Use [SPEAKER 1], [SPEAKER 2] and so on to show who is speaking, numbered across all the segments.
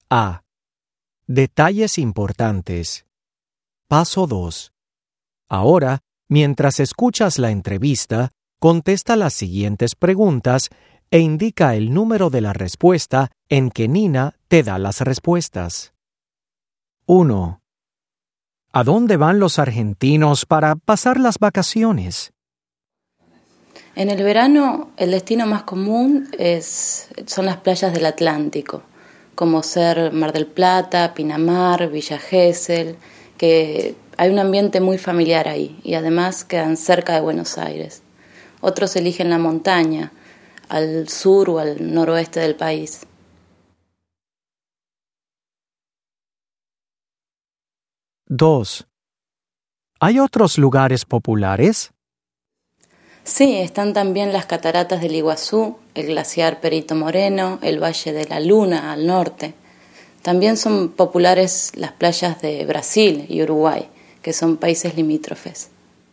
[SPEAKER 1] A. Detalles importantes. Paso 2. Ahora, mientras escuchas la entrevista, contesta las siguientes preguntas e indica el número de la respuesta en que Nina te da las respuestas. 1. ¿A dónde van los argentinos para pasar las vacaciones?
[SPEAKER 2] En el verano, el destino más común son las playas del Atlántico, como ser Mar del Plata, Pinamar, Villa Gesell, que hay un ambiente muy familiar ahí y además quedan cerca de Buenos Aires. Otros eligen la montaña, al sur o al noroeste del país.
[SPEAKER 1] 2. ¿Hay otros lugares populares?
[SPEAKER 2] Sí, están también las cataratas del Iguazú, el glaciar Perito Moreno, el Valle de la Luna al norte. También son populares las playas de Brasil y Uruguay, que son países limítrofes.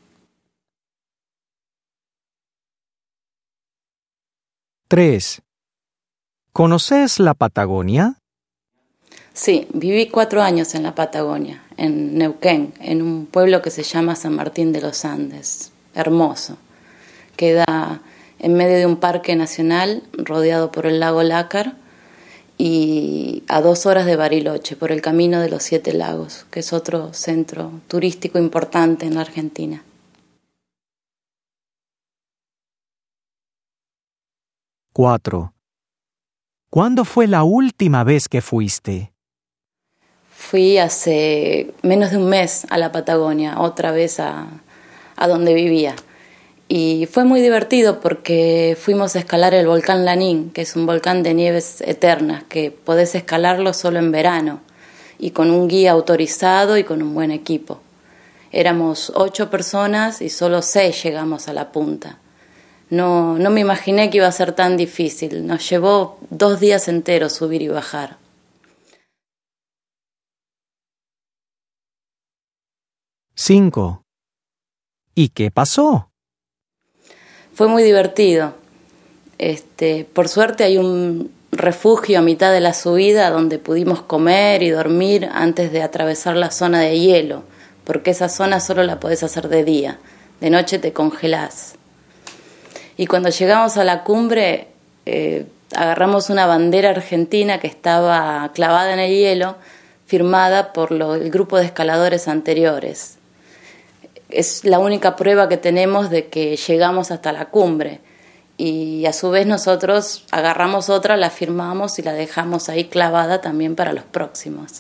[SPEAKER 1] 3. ¿Conoces la Patagonia?
[SPEAKER 2] Sí, viví 4 años en la Patagonia, en Neuquén, en un pueblo que se llama San Martín de los Andes. Hermoso. Queda en medio de un parque nacional rodeado por el lago Lácar y a 2 horas de Bariloche, por el Camino de los 7 Lagos, que es otro centro turístico importante en la Argentina.
[SPEAKER 1] 4. ¿Cuándo fue la última vez que fuiste?
[SPEAKER 2] Fui hace menos de un mes a la Patagonia, otra vez a donde vivía. Y fue muy divertido porque fuimos a escalar el volcán Lanín, que es un volcán de nieves eternas, que podés escalarlo solo en verano, y con un guía autorizado y con un buen equipo. Éramos 8 personas y solo 6 llegamos a la punta. No me imaginé que iba a ser tan difícil. Nos llevó 2 días enteros subir y bajar.
[SPEAKER 1] 5. ¿Y qué pasó?
[SPEAKER 2] Fue muy divertido. Por suerte hay un refugio a mitad de la subida donde pudimos comer y dormir antes de atravesar la zona de hielo, porque esa zona solo la podés hacer de día. De noche te congelás. Y cuando llegamos a la cumbre, agarramos una bandera argentina que estaba clavada en el hielo, firmada por el grupo de escaladores anteriores. Es la única prueba que tenemos de que llegamos hasta la cumbre. Y a su vez nosotros agarramos otra, la firmamos y la dejamos ahí clavada también para los próximos.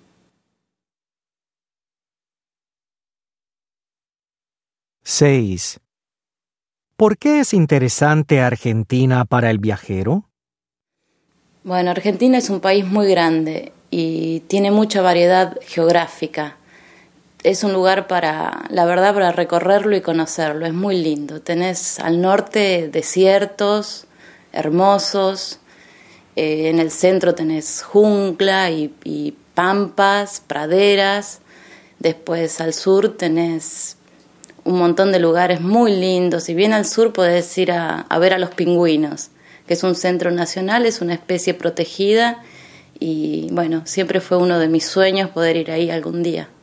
[SPEAKER 1] 6. ¿Por qué es interesante Argentina para el viajero?
[SPEAKER 2] Bueno, Argentina es un país muy grande y tiene mucha variedad geográfica. Es un lugar la verdad, para recorrerlo y conocerlo. Es muy lindo. Tenés al norte desiertos hermosos. En el centro tenés jungla y pampas, praderas. Después al sur tenés un montón de lugares muy lindos. Y bien al sur podés ir a ver a los pingüinos, que es un centro nacional, es una especie protegida. Y bueno, siempre fue uno de mis sueños poder ir ahí algún día.